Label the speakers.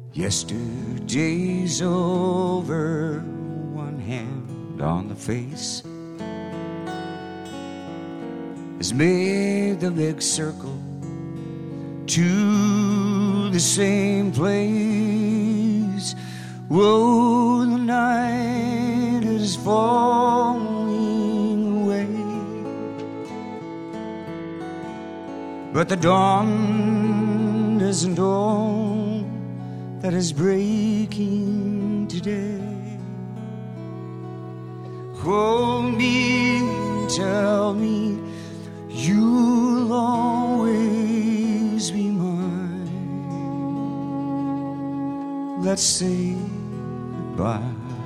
Speaker 1: Yesterday's over, one hand on the face has made the big circle to the same place. Whoa, the night is falling away, but the dawn isn't all that is breaking today. Hold me and tell me you'll always be mine. Let's say goodbye.